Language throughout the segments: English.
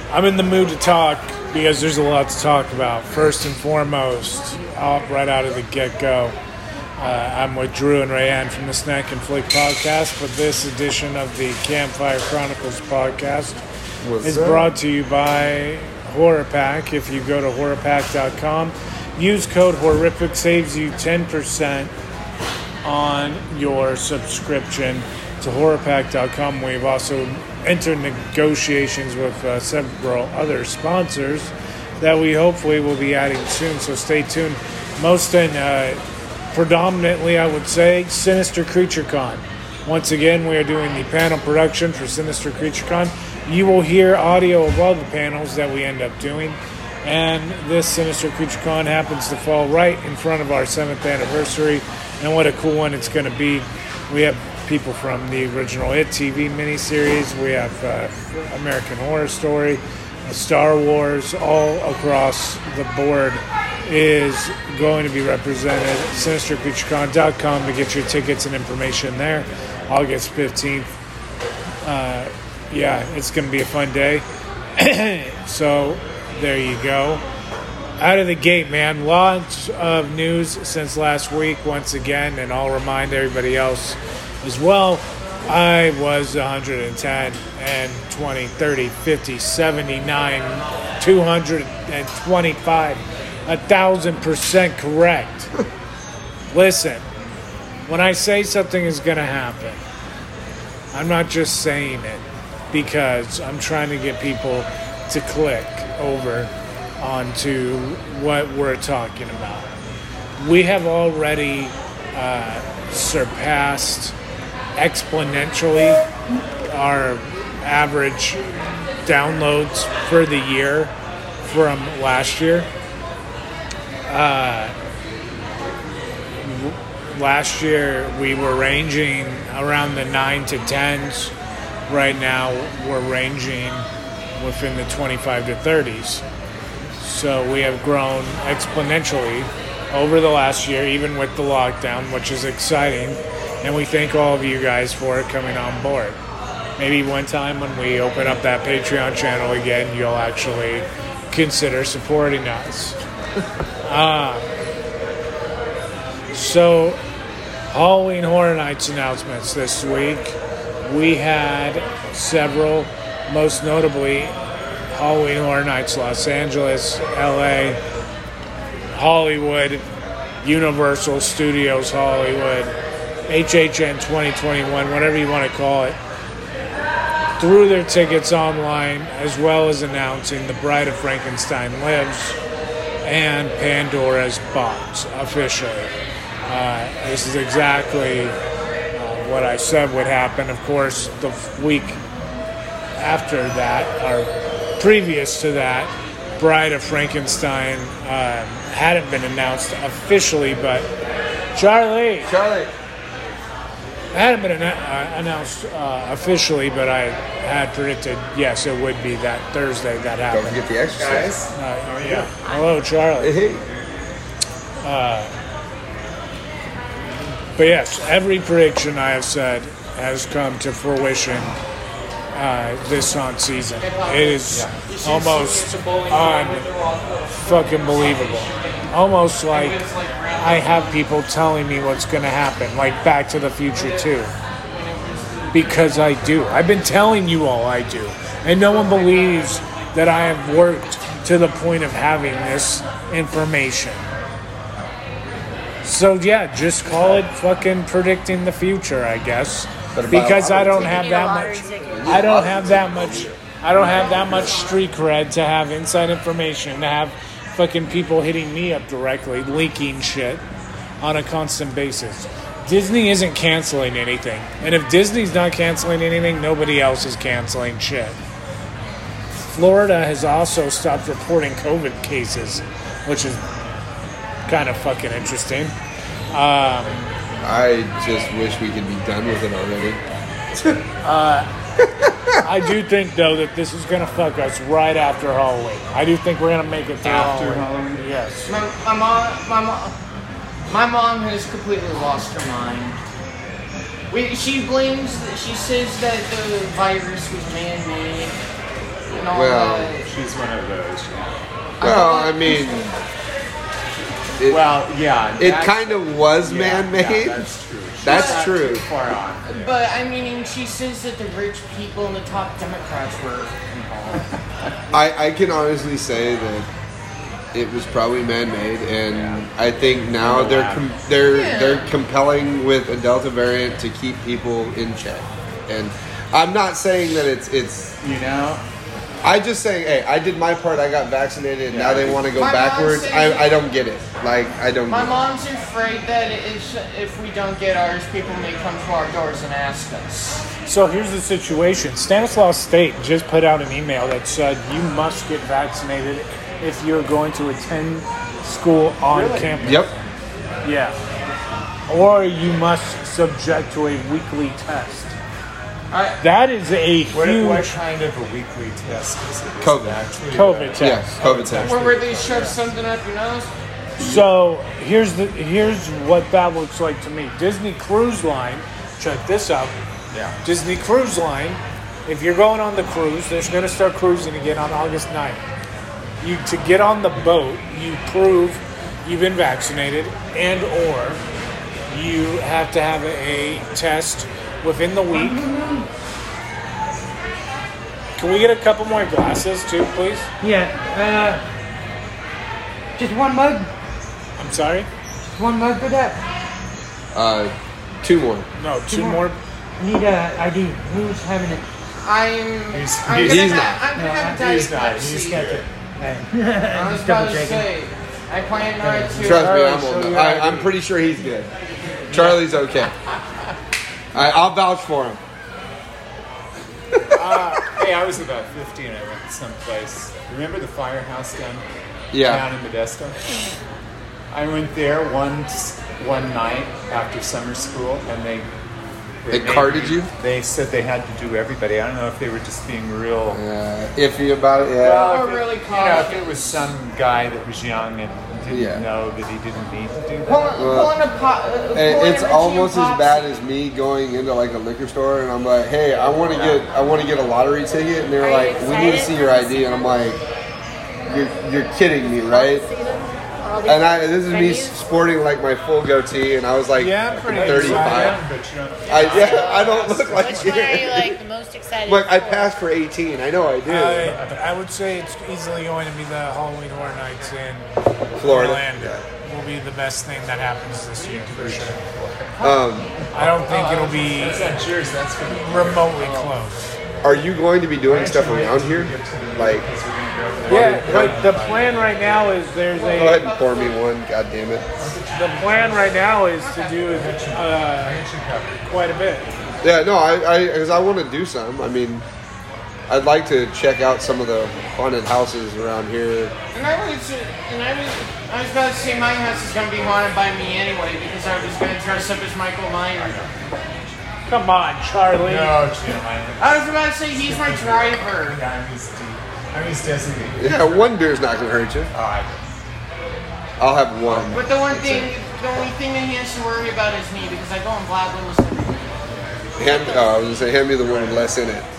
I'm in the mood to talk because there's a lot to talk about. First and foremost, right out of the get-go, I'm with Drew and Rayanne from the Snack and Flick podcast, but this edition of the Campfire Chronicles podcast is brought to you by Horror Pack. If you go to horrorpack.com, use code HORRIFIC, saves you 10% on your subscription to horrorpack.com. We've also entered negotiations with several other sponsors that we hopefully will be adding soon, so stay tuned. Predominantly, I would say, Sinister Creature Con. Once again, we are doing the panel production for Sinister Creature Con. You will hear audio of all the panels that we end up doing, and this Sinister Creature Con happens to fall right in front of our 7th anniversary, and what a cool one it's going to be. We have people from the original It TV miniseries. We have American Horror Story, Star Wars, all across the board is going to be represented. SinisterCreatureCon.com to get your tickets and information there. August 15th. It's going to be a fun day. So there you go. Out of the gate, man. Lots of news since last week once again, and I'll remind everybody else as well. I was 110 and 20, 30, 50, 79, 225, 1,000% correct. Listen, when I say something is going to happen, I'm not just saying it because I'm trying to get people to click over onto what we're talking about. We have already surpassed exponentially our average downloads for the year from last year. Last year we were ranging around the 9 to 10s. Right now we're ranging within the 25 to 30s. So we have grown exponentially over the last year, even with the lockdown, which is exciting. And we thank all of you guys for coming on board. Maybe one time when we open up that Patreon channel again, you'll actually consider supporting us. So, Halloween Horror Nights announcements this week. We had several, most notably Halloween Horror Nights Los Angeles, LA, Hollywood, Universal Studios Hollywood, HHN 2021, whatever you want to call it, threw their tickets online, as well as announcing The Bride of Frankenstein Lives and Pandora's Box officially. This is exactly what I said would happen. Of course, the week after that, or previous to that, Bride of Frankenstein hadn't been announced officially, but Charlie. It hadn't been announced officially, but I had predicted, yes, it would be that Thursday that happened. Don't forget the exercise. Yeah. Hello, Charlie. Hey. But yes, every prediction I have said has come to fruition this haunt season. It is almost unfucking believable. Almost like I have people telling me what's going to happen, like Back to the Future 2. Because I do. I've been telling you all I do. And no one believes that I have worked to the point of having this information. So yeah, just call it fucking predicting the future, I guess. Because I don't have that much. I don't have that much street cred to have inside information, to have fucking people hitting me up directly, leaking shit on a constant basis. Disney isn't canceling anything. And if Disney's not canceling anything, nobody else is canceling shit. Florida has also stopped reporting COVID cases, which is kind of fucking interesting. I just wish we could be done with it already. I do think, though, that this is going to fuck us right after Halloween. I do think we're going to make it through Halloween. Yes. My mom has completely lost her mind. She says that the virus was man-made and all that. she's one of those. Well, I mean, it kind of was man-made. Yeah, that's true. That's true. Too far on. But I mean, she says that the rich people and the top Democrats were involved. I can honestly say that it was probably man-made, and I think now they're compelling with a Delta variant to keep people in check. And I'm not saying that it's I just saying, hey, I did my part. I got vaccinated, and now they want to go My backwards. mom says- I don't get it. Like, I don't. My get it. mom's afraid that if we don't get ours, people may come to our doors and ask us. So here's the situation. Stanislaus State just put out an email that said you must get vaccinated if you're going to attend school on campus. Yep. Yeah. Or you must subject to a weekly test. That is a What huge kind of a weekly test is it? Is it COVID. actually COVID test. Yeah, COVID test. Where they shove something up your nose? So here's what that looks like to me. Disney Cruise Line, check this out. Yeah. Disney Cruise Line, if you're going on the cruise, they're going to start cruising again on August 9th. To get on the boat, you prove you've been vaccinated and or you have to have a test within the week. Can we get a couple more glasses too, please? Yeah, just one mug. I'm sorry? Just one mug for that. 2 more. No, two more. more. I need ID. Who's having it? He's I'm not. gonna have Diet He's not. He's Pepsi. got it. I was about to say, I plan not to. Trust me, Show your I'm ID. pretty sure he's good. Charlie's okay. I'll vouch for him. Hey, I was about 50 and I went someplace. Remember the firehouse down Yeah. in Modesto? I went there one night after summer school, and they They made carded me- you? They said they had to do everybody. I don't know if they were just being real. Iffy about it, yeah. Well, Or if it- really if cautious. it was some guy that was young and didn't know that he didn't need to do that. Pulling a It's almost as bad as me going into like a liquor store and I'm like, hey, I want to get a lottery ticket, and they're Are like, you we need to excited see for your this? ID, and I'm like, you're kidding me, right? And this is me sporting like my full goatee, and I was like, Yeah, I'm pretty 35. excited. But you don't. I don't look like Which one are you like the most excited Like I for? passed for 18. I know I do. I would say it's easily going to be the Halloween Horror Nights in Florida. Orlando. Will be the best thing that happens this year for sure. Um, I don't think it'll be Cheers, that's good. remotely close. are you going to be doing stuff around here? Like, Yeah, but the plan right now is there's go ahead a and pour me one. God damn it. the plan right now is to do quite a bit. Yeah, no, because I want to do some. I mean, I'd like to check out some of the haunted houses around here. And I was about to say my house is going to be haunted by me anyway because I was going to dress up as Michael Myers. Come on, Charlie. No, Jim, I was about to say he's my driver. I'm his designated. Yeah, one beer's not going to hurt you. I'll have one. But the only thing that he has to worry about is me because I go on Blacklist every week. I was going to say, hand me the one with less in it.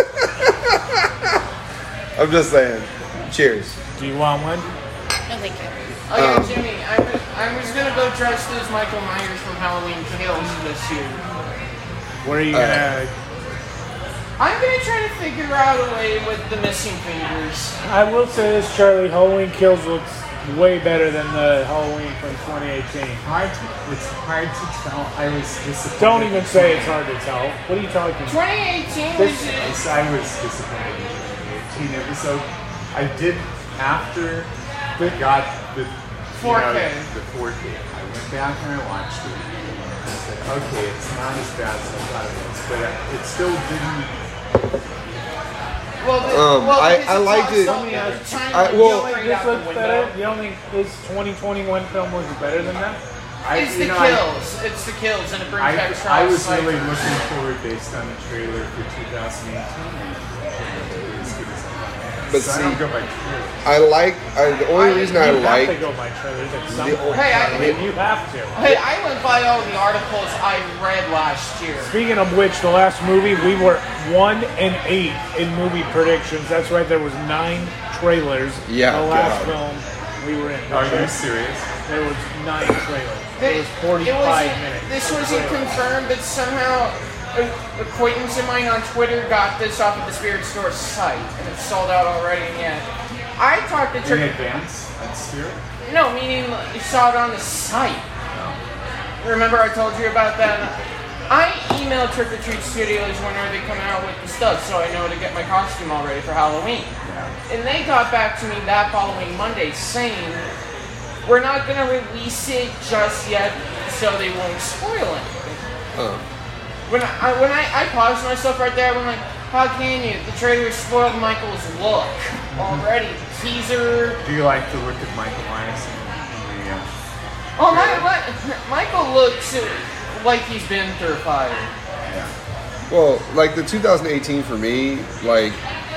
I'm just saying. Cheers. Do you want one? No, thank you. Oh yeah, Jimmy, I was gonna go dressed as Michael Myers from Halloween Kills this year. What are you gonna? I'm gonna try to figure out a way with the missing fingers. I will say this, Charlie. Halloween Kills looks way better than the Halloween from 2018. It's hard to tell. I was disappointed. Don't even say it's hard to tell. What are you talking about? 2018 was I was disappointed in 2018. It was so. I did after I got the 4K. The 4K. I went back and I watched it. And I said, okay, it's not as bad as I thought it was, but it still didn't. I liked it. This looks better. You don't think this 2021 film looks better than that? It's the kills. It's the kills, and it brings back I Charles was really Cypher. looking forward based on the trailer for 2018. As good as I thought. But So I see, don't go by trailers. the only reason I You have to like, go by trailers at some point. Hey, Charlie. You have to. Hey, I went by all the articles I read last year. Speaking of which, the last movie we were 1 and 8 in movie predictions. That's right. There was 9 trailers. Yeah, The last God. film we were in. Are you serious? There was 9 trailers. It was 45 minutes. This wasn't confirmed, but somehow an acquaintance of mine on Twitter got this off of the Spirit Store site, and it's sold out already. Yeah, I talked to In advance at Spirit? No, meaning you saw it on the site. Remember I told you about that? I emailed Trick or Treat Studios whenever they come out with the stuff, so I know to get my costume all ready for Halloween. Yeah. And they got back to me that following Monday saying, we're not going to release it just yet, so they won't spoil anything. When I paused myself right there, I'm like, how can you? The trailer spoiled Michael's look already. The teaser. Do you like the look of Michael Myers in the Oh, Michael looks like he's been through fire. yeah. Well, like the 2018 for me, like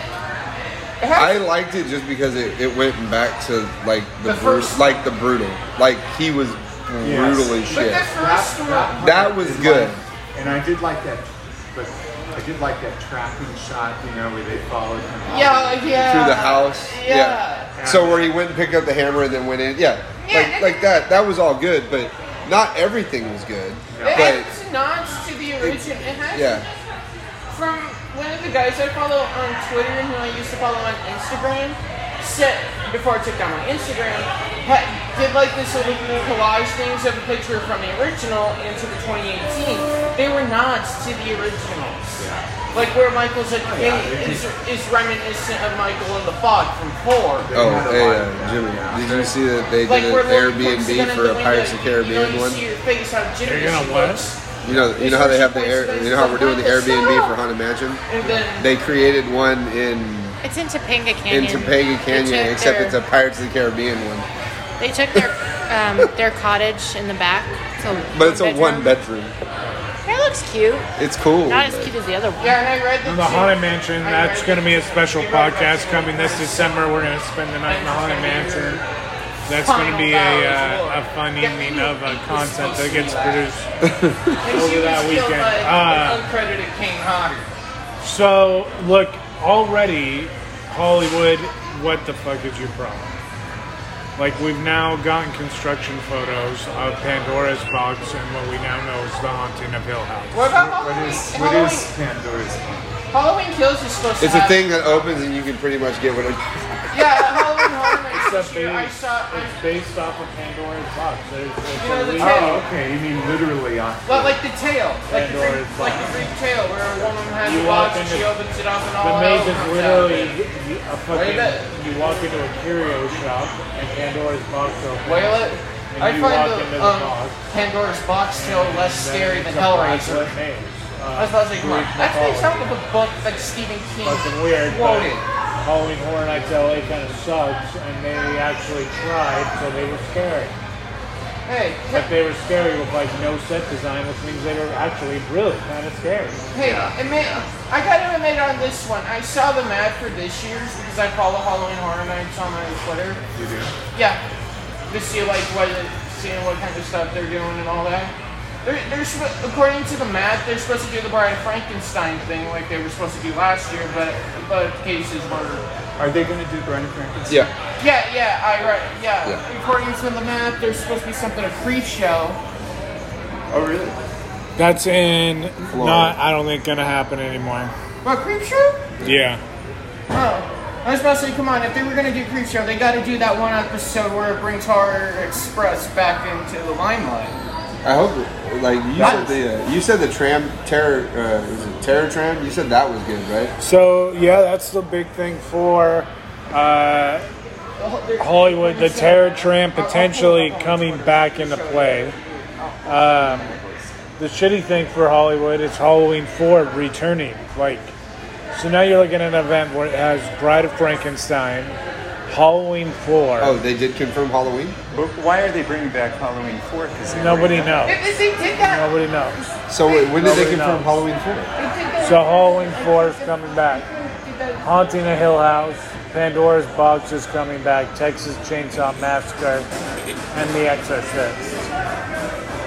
It has- I liked it just because it went back to like The first- like the brutal. Like he was brutal as But shit. the first one, That was good. And I did like that, but I did like that tracking shot, where they followed him. yeah. Through the house. Yeah. So where he went and picked up the hammer and then went in. Yeah. Yeah, Like that. That was all good, but not everything was good. It But has nods to the original. It has yeah. from one of the guys I follow on Twitter and who I used to follow on Instagram, said before I took down my Instagram, did like this little collage things of a picture from the original into the 2018. They were nods to the originals. Yeah. Like where Michael's a kid is reminiscent of Michael in the Fog from 4. Oh, hey, Jimmy, did you see that they Like did where an Lily puts the gun Airbnb in for the a Pirates of the window, Caribbean you one? see your face, how jittery You're gonna she what? looks. You know how they have how we're doing the Airbnb for Haunted Mansion? And then They created one in It's in Topanga Canyon. Topanga Canyon, They took except their- it's a Pirates of the Caribbean one. They took their cottage in the back. But it's a one bedroom. It looks cute. It's cool. Not as but- cute as the other one. yeah, and I read The Haunted Mansion, that's going to be a special podcast coming this December. We're going to spend the night in the Haunted Mansion. That's going to be a fun evening of content that gets produced over that weekend. Uncredited King Hodder. So, look, already, Hollywood, what the fuck is your problem? Like, we've now gotten construction photos of Pandora's Box and what we now know is the Haunting of Hill House. What about What Halloween? is Pandora's Box? Halloween Kills is supposed to It's a have... thing that opens and you can pretty much get whatever. Yeah, Halloween Horror Nights It's this year, I saw... It's based off of Pandora's Box. There's You know, the a tail. Oh, okay. You mean literally on. Well, like the tail. Like the Pandora's Greek, like the Greek tail, where a woman has You a walk box and into- she opens it up and The all maze hell is comes literally out. a fucking. Wait, You walk into a curio shop and Pandora's Box opens. Whale it. And I you find walk into the the box. Pandora's Box tale less Then scary it's than a Hellraiser. blacklit maze. I was about to say, come on. Greek That's based off mythology. of a book that Stephen King Fucking weird, but quoted. Halloween Horror Nights LA kind of sucks, and they actually tried, so they were scary. Hey, But they were scary with like no set design, which means they were actually really kind of scary. hey, I gotta admit on this one, I saw the map for this year's because I follow Halloween Horror Nights on my Twitter. You do? Yeah, to see seeing what kind of stuff they're doing and all that. According to the map, they're supposed to do the Bride of Frankenstein thing like they were supposed to do last year, but cases were. Are they going to do Bride of Frankenstein? Yeah. Yeah. According to the map, there's supposed to be something a creep show. Oh, really? That's I don't think gonna happen anymore. What, creep show? Yeah. Oh, I was about to say, come on, if they were gonna do creep show, they got to do that one episode where it brings Horror Express back into the limelight. I hope, like you said the Terror Tram. You said that was good, right? So yeah, that's the big thing for Hollywood. The Terror Tram potentially coming back into play. The shitty thing for Hollywood is Halloween 4 returning. So now you're looking at an event where it has Bride of Frankenstein, Halloween 4. Oh, they did confirm Halloween? But why are they bringing back Halloween 4? Nobody knows. If they did that, Nobody knows. So wait, when did they Nobody confirm knows. Halloween 4? So Halloween 4 is coming back. Haunting a Hill House, Pandora's Box is coming back, Texas Chainsaw Massacre, and The Exorcist.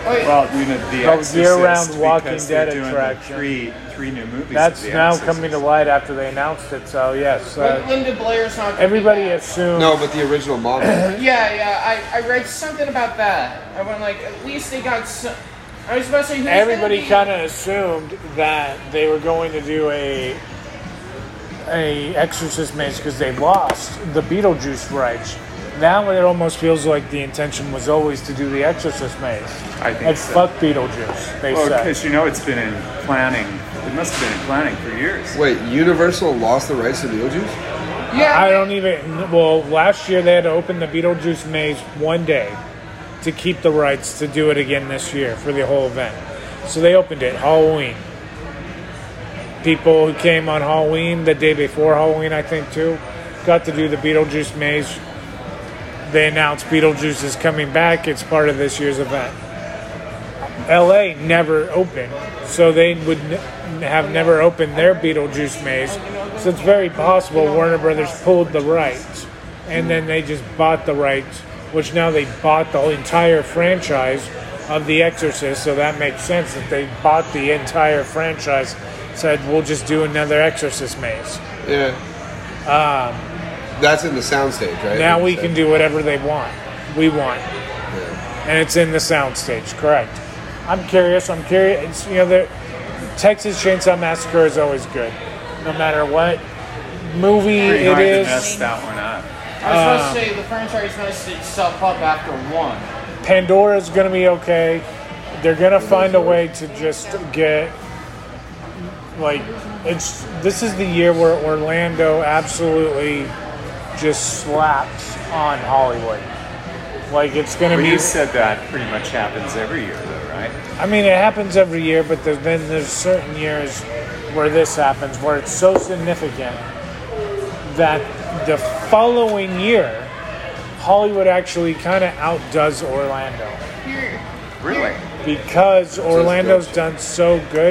Well, you know, The Exorcist, year-round Walking because they're Dead doing attraction. the three new movies. That's of The now Exorcist. coming to light after they announced it. So yes, Linda Blair's not. gonna everybody be back. assumed. No, but the original model. Yeah. I read something about that. I went like, at least they got some. I was about to say, who's Everybody gonna be- kind of assumed that they were going to do a Exorcist maze because they lost the Beetlejuice rights. Now it almost feels like the intention was always to do the Exorcist maze. I think And so. fuck Beetlejuice, they Well, said. because you know it's been in planning. It must have been in planning for years. Wait, Universal lost the rights to Beetlejuice? Yeah, I don't even. Well, last year they had to open the Beetlejuice maze one day to keep the rights to do it again this year for the whole event. So they opened it Halloween. People who came on Halloween, the day before Halloween, I think too, got to do the Beetlejuice maze. They announced Beetlejuice is coming back. It's part of this year's event. LA never opened, so they would have never opened their Beetlejuice maze. So it's very possible Warner Brothers pulled the rights, and then they just bought the rights, which now they bought the entire franchise of The Exorcist. So that makes sense that they bought the entire franchise. Said we'll just do another Exorcist maze. Yeah. That's in the soundstage, right? Now we can do whatever they want. We want. Yeah. And it's in the soundstage, correct. I'm curious. It's, the Texas Chainsaw Massacre is always good. No matter what movie Pretty it hard to is. mess that one up. I was supposed to say the franchise messed itself up after one. Pandora's going to be okay. They're going to find a way to just get... This is the year where Orlando absolutely just slaps on Hollywood. It's going to Well, be... you said that pretty much happens every year, though, right? I mean, it happens every year, but then there's certain years where this happens, where it's so significant that the following year, Hollywood actually kind of outdoes Orlando. Really? Because Orlando's done so good.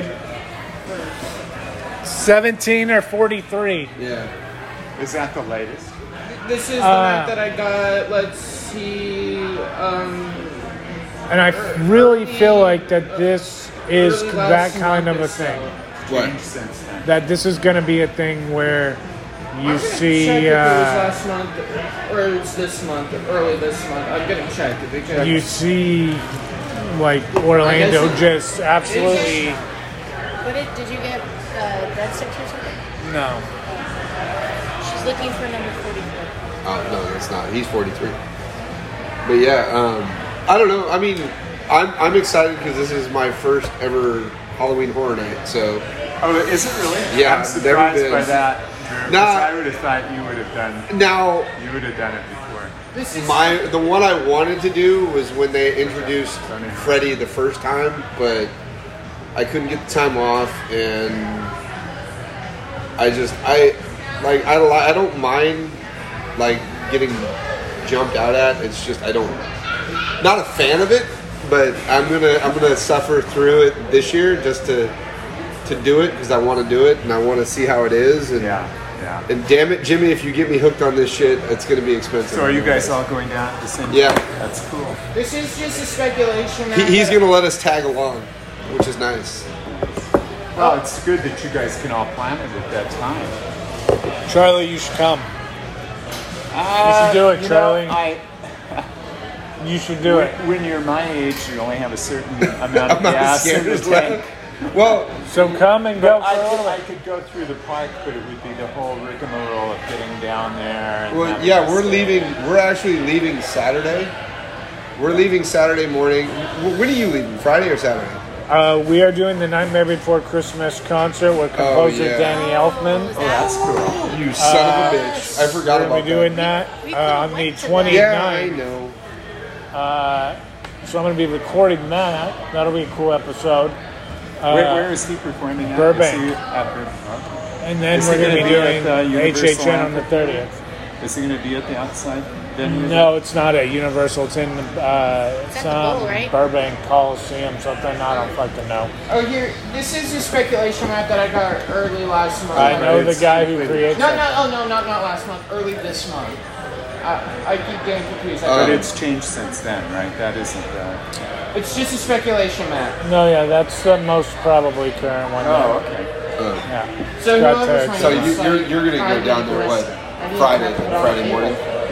17 or 43. Yeah. Is that the latest? This is the map that I got. Let's see. And I really feel like that this is Early that last kind of month a or so. thing. What? Changed since then. That this is going to be a thing where you I'm see... check if it was last month or it was this month, early this month. I'm gonna check it because you see Orlando I guess just absolutely Did you get breadsticks or something? no. She's looking for number 44. Oh, no, that's not. He's 43. But yeah, I don't know. I mean, I'm excited because this is my first ever Halloween Horror Night. So Oh, is it really? Yeah, I'm never surprised been. by that. Because Nah. I would have thought you would have done. now, You would have done it before. this is the one I wanted to do was when they introduced Freddy the first time, but I couldn't get the time off, and I don't mind getting jumped out at. It's just not a fan of it, but I'm gonna suffer through it this year just to do it because I want to do it and I want to see how it is. And Yeah. and damn it, Jimmy, if you get me hooked on this shit, it's gonna be expensive. So are you guys all going down at the same time? Yeah. That's cool. this is just a speculation. He's gonna let us tag along, which is nice. Well, it's good that you guys can all plan it at that time. Charlie, you should come. You should do it, Charlie. You should do it. When you're my age, you only have a certain amount of I'm not gas in scared the as tank. Well, So come and go But for a little I bit. could go through the park, but it would be the whole rigmarole of getting down there. And well, having yeah, to we're stay. leaving. We're actually leaving Saturday. We're leaving Saturday morning. When are you leaving? Friday or Saturday? We are doing the Nightmare Before Christmas concert with composer yeah. Danny Elfman. Oh, that's cool. You son of a bitch! I forgot We're going about to be doing that. that on the 29th. Yeah, I know. So I'm going to be recording that. That'll be a cool episode. Where is he performing at? Burbank. Is he at Burbank? And then Is we're he going to be gonna be doing at the Universal HHN on the Amphitheater? 30th. Is he going to be at the outside venue? No, it's not at Universal. It's in It's at the some Bowl, right? Burbank Coliseum, something. I don't fucking know. Oh, here. This is a speculation map that I got early last month. I know the it's- guy who creates No, it. not last month. Early this month. I keep getting confused. But it's changed since then, right? That isn't the... It's just a speculation, Matt. No, yeah, that's the most probably current one. Oh, okay. Yeah. So Got whoever's text. So trying to you're gonna go down there what? Friday morning.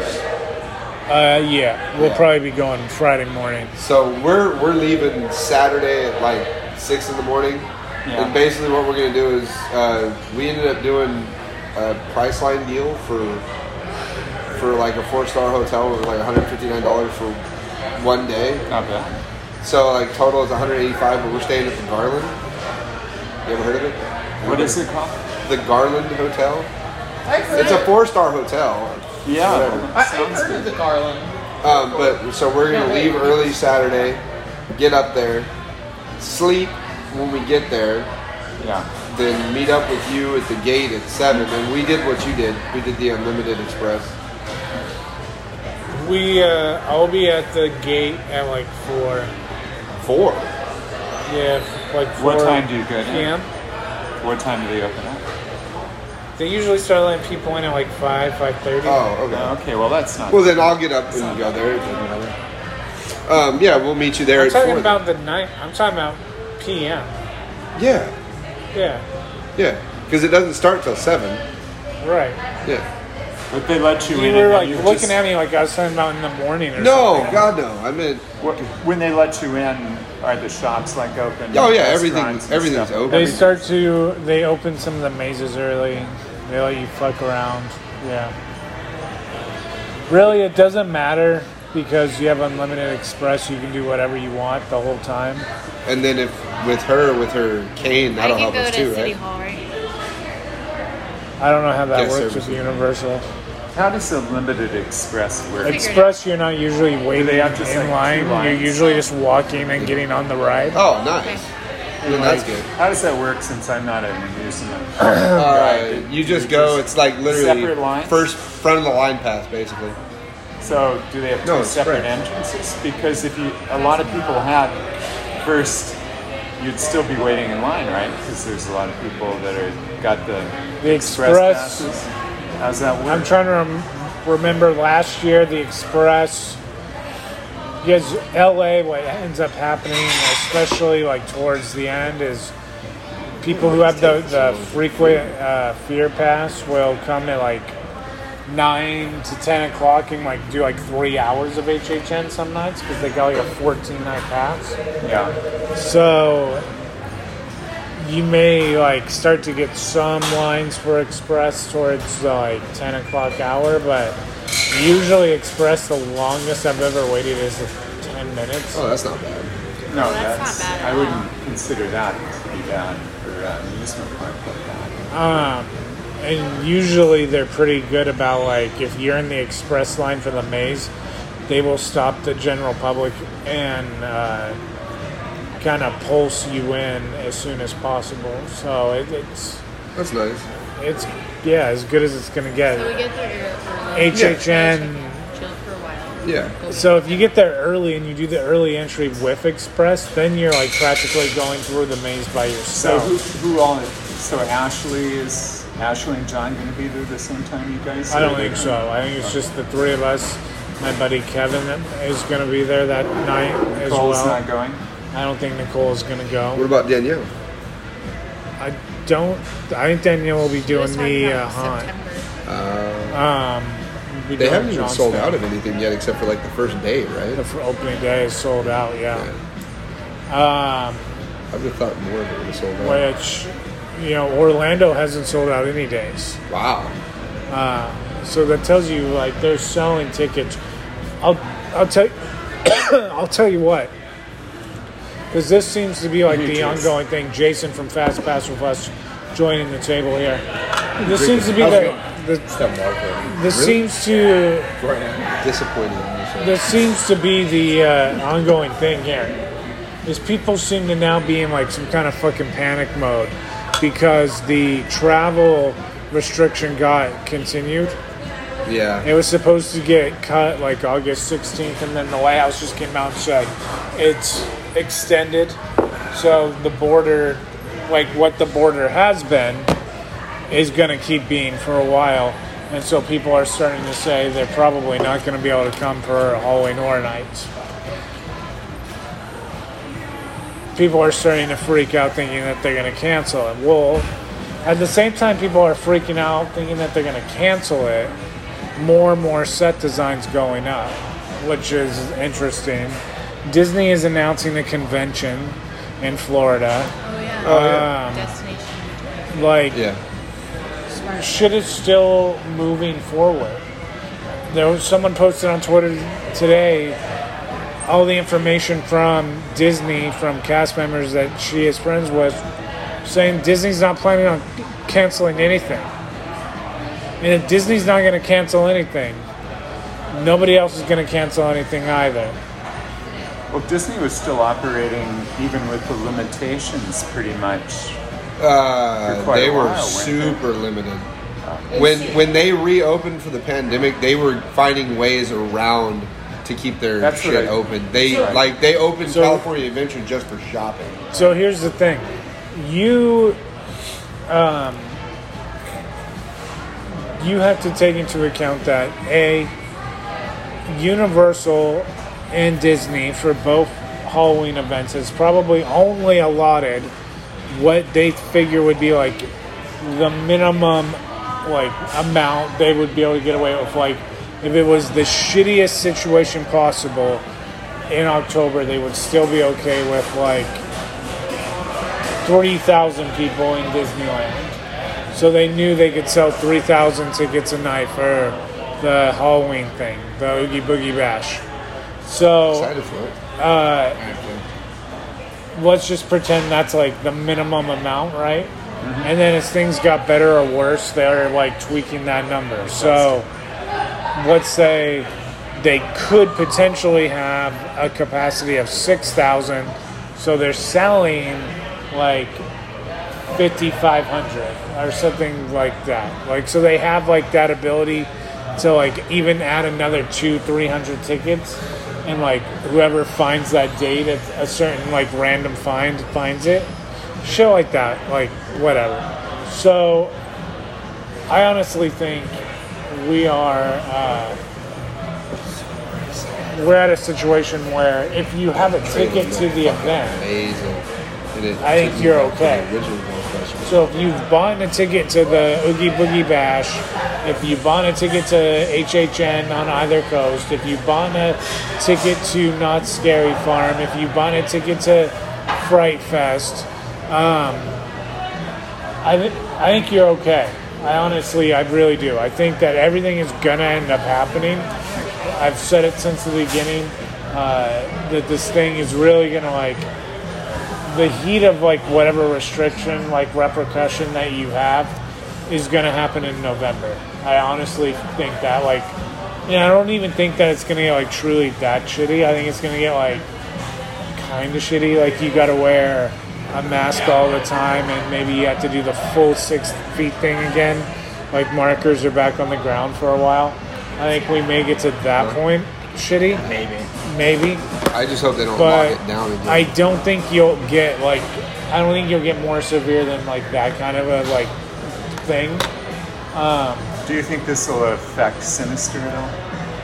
Yeah, we'll probably be going Friday morning. So we're leaving Saturday at like 6 in the morning. Yeah. And basically what we're gonna do is we ended up doing a Priceline deal for like a 4-star hotel with like $159 for one day. Not bad. So like total is $185, but we're staying at the Garland. You ever heard of it? What is it called? The Garland Hotel. I've heard It's a it. 4-star hotel. Yeah. Whatever. I've heard of the Garland. But so we're gonna leave early Saturday, get up there, sleep when we get there, Yeah. then meet up with you at the gate at 7. And we did what you did. We did the Unlimited Express. I'll be at the gate at like 4. 4. Yeah, like 4 What time do you go down? p.m. What time do they open up? They usually start letting people in at like 5:30. Oh, okay. Okay, well that's not. Well, then I'll get up and go there. Yeah, we'll meet you there I'm at talking 4. about the night. I'm talking about p.m. Yeah, Yeah, because it doesn't start till 7. right. Yeah. But they let you You in. were and like you looking just- at me like I was talking about in the morning or No, something. God no. I meant. When they let you in, are the shops like open? Oh yeah, Restaurants and everything's stuff? open. They open some of the mazes early. They let you fuck around. Yeah. Really, it doesn't matter because you have Unlimited Express. You can do whatever you want the whole time. And then if with her cane, that'll I help can go us to too, City right? Hall, right? I don't know how that Guest works with services. Universal. How does the Limited Express work? Figured Express, you're not usually waiting they have just, in like, line. two You're lines? usually just walking and getting on the ride. Oh, nice. Then that's good. How does that work? Since I'm not an amusement. You just go. It's like literally Separate lines? first front of the line pass, basically. So do they have two No, it's separate spread. entrances? Because if a lot of people had first, you'd still be waiting in line, right? Because there's a lot of people that got the Express- passes. How's that work? I'm trying to remember last year the Express. Because LA, what ends up happening, especially like towards the end, is people who have the frequent fear pass will come at like 9 to 10 o'clock and like do like 3 hours of HHN some nights because they got like a 14-night pass. Yeah. So you may like start to get some lines for Express towards the like 10 o'clock hour, but usually Express, the longest I've ever waited is 10 minutes. Oh, that's not bad. No, that's not bad at I all. wouldn't consider that to be bad for an amusement park like that. And usually they're pretty good about like if you're in the Express line for the maze, they will stop the general public and kind of pulse you in as soon as possible. So That's nice. it's as good as it's gonna get. So we get there early. HHN. Chill for a while. Yeah. So if you get there early and you do the early entry with Express, then you're like practically going through the maze by So yourself. who all? So Ashley and John going to be there the same time you guys? I don't think so. I think it's just the three of us. My buddy Kevin is going to be there that night as Cole's well. not going. I don't think Nicole is going to What go. about Danielle? I think Danielle will be He doing was talking the about haunt. September. Be They doing haven't even John's sold thing. out of anything yet, except for like the first day, right? The opening day is sold out. Yeah. I would have thought more of it would have sold out. Which, Orlando hasn't sold out any days. Wow. So that tells you like they're selling tickets. I'll tell you what, because this seems to be like the ongoing thing. Jason from Fast Pass with us joining the table here. This seems to be Disappointing. this seems to be the ongoing thing here. Is people seem to now be in like some kind of fucking panic mode because the travel restriction got continued. Yeah. It was supposed to get cut like August 16th, and then the White House just came out and said it's extended. So the border, like what the border has been, is going to keep being for a while. And so people are starting to say they're probably not going to be able to come for Halloween Horror Nights. people are starting to freak out thinking that they're going to cancel it. Well, at the same time people are freaking out thinking that they're going to cancel it, more and more set designs going up, which is interesting. Disney is announcing a convention in Florida. Oh yeah. Destination. Like, Yeah. shit is still moving forward. There was someone posted on Twitter today all the information from Disney, from cast members that she is friends with, saying Disney's not planning on canceling anything. And if Disney's not going to cancel anything, nobody else is going to cancel anything either. Well, Disney was still operating even with the limitations pretty much. They were super limited. When they reopened for the pandemic, they were finding ways around to keep their shit open. They opened California Adventure just for shopping. So here's the thing. You have to take into account that Universal and Disney for both Halloween events has probably only allotted what they figure would be like the minimum like amount they would be able to get away with. Like if it was the shittiest situation possible in October, they would still be okay with like 3,000 people in Disneyland. So they knew they could sell 3,000 tickets a night for the Halloween thing, the Oogie Boogie Bash. So Excited for it. Let's just pretend that's like the minimum amount, right? Mm-hmm. And then as things got better or worse, they're like tweaking that number. So let's say they could potentially have a capacity of 6,000. So they're selling like 5,500 or something like that. Like, so they have like that ability to like even add another 200-300 tickets, and like whoever finds that date at a certain like random finds it, shit like that, like whatever. So I honestly think we're at a situation where if you have a ticket to the event, I think you're okay. So if you've bought a ticket to the Oogie Boogie Bash, if you bought a ticket to HHN on either coast, if you bought a ticket to Knott's Scary Farm, if you bought a ticket to Fright Fest, I think you're okay. I really do. I think that everything is going to end up happening. I've said it since the beginning, that this thing is really going to like, the heat of like whatever restriction, like repercussion that you have is going to happen in November. I honestly think that like, I don't even think that it's going to get like truly that shitty. I think it's going to get like kind of shitty. Like you got to wear a mask all the time, and maybe you have to do the full 6 feet thing again. Like markers are back on the ground for a while. I think we may get to that point. Shitty? Maybe. I just hope they don't lock it down again. I don't think you'll get like, I don't think you'll get more severe than like that kind of a like thing. Do you think this will affect Sinister at all?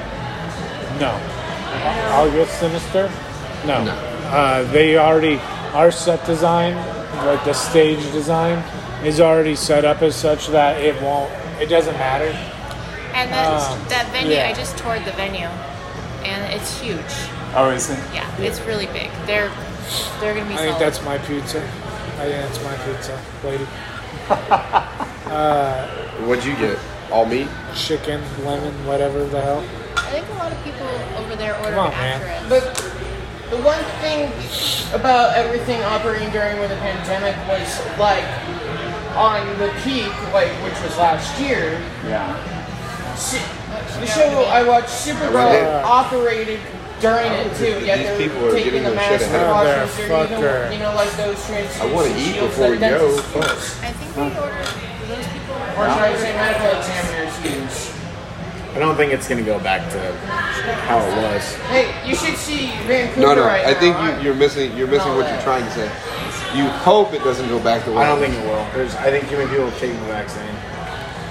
No. August Sinister? No. They already, our set design, like the stage design, is already set up as such that it doesn't matter. And that venue, I just toured the venue, and it's huge. Oh, is it? Yeah, it's really big. They're going to be I think that's my pizza. I think that's my pizza, lady. What'd you get? All meat? Chicken, lemon, whatever the hell. I think a lot of people over there ordered Come on, after man. it. But the one thing about everything operating during when the pandemic was like on the peak, like which was last year. Yeah. The show I watched, Supergirl, operated during it too. Yet These people they're are taking getting the their shit mask ahead. precautions. They're even, like those translucent I want to eat shields before we that go. dentists use. I think they ordered, those people Or should I say medical examiners use. I don't think it's going to go back to how it was. Hey, you should see Vancouver No. right I now. think you're missing what you're trying to say. You hope it doesn't go back to what I don't think it will. I think too many people have taken the vaccine.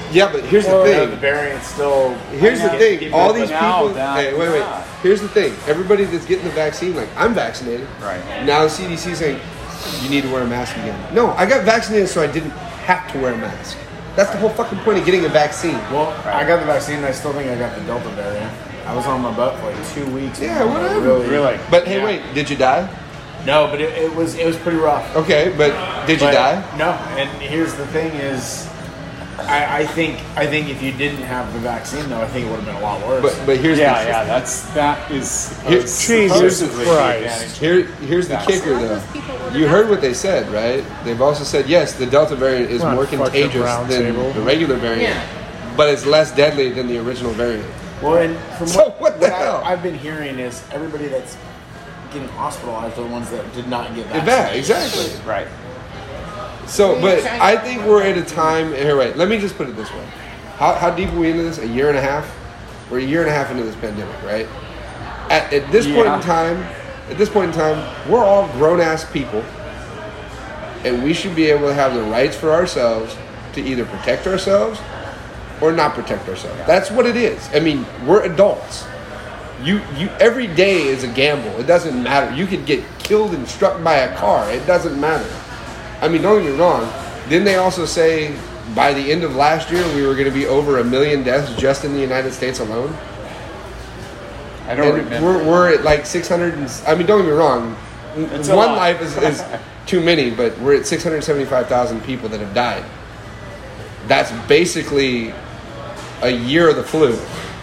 Yeah, but here's the The thing. variant's still. Here's the thing. All these people. now, Hey, wait. yeah. Here's the thing. Everybody that's getting the vaccine, like I'm vaccinated. Right. Now the CDC saying you need to wear a mask again. No, I got vaccinated so I didn't have to wear a mask. That's the whole fucking point of getting a vaccine. Well, I got the vaccine and I still think I got the Delta variant. I was on my butt for like 2 weeks. Yeah, whatever. Really? But hey, wait. Did you die? No, but it was pretty rough. Okay, but did you die? No, and here's the thing is, I think if you didn't have the vaccine though, I think it would have been a lot worse. But here's that is Jesus supposedly the Christ. advantage. here's the kicker though. You heard what they said, right? They've also said yes, the Delta variant is Come on, more fucking contagious round than table. the regular variant, but it's less deadly than the original variant. Well, and from So what the hell? I've been hearing is everybody that's getting hospitalized are the ones that did not get Yeah, vaccinated. exactly. Right. So, but I think we're at a time. Here, wait. Let me just put it this way: how deep are we into this? A year and a half. We're a year and a half into this pandemic, right? At this point in time, we're all grown ass people, and we should be able to have the rights for ourselves to either protect ourselves or not protect ourselves. That's what it is. I mean, we're adults. You every day is a gamble. It doesn't matter. You could get killed and struck by a car. It doesn't matter. I mean, don't get me wrong. Didn't they also say by the end of last year we were going to be over 1 million deaths just in the United States alone? I don't And remember. we're at like 600. I mean, don't get me wrong. It's a One lot. life is too many, but we're at 675,000 people that have died. That's basically a year of the flu.